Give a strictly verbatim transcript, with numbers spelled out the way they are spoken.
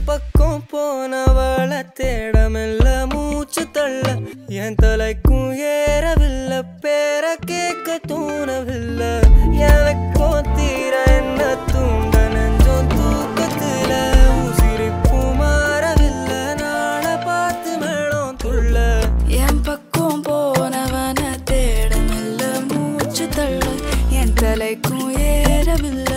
பக்கம் போனவள தேடமெல்ல மூச்சு தள்ள என் தலைக்கும் ஏறவில்லை பேர கேட்க தூணவில்லை எனக்கோ தீர என்ன தூண்ட நெஞ்சோம் தூக்கத்துல உசிரிப்பு மாறவில்லை நாள பார்த்து மேளம் துள்ள என் பக்கம் போனவன தேடமெல்ல மூச்சு தள்ள என் தலைக்கும் ஏறவில்லை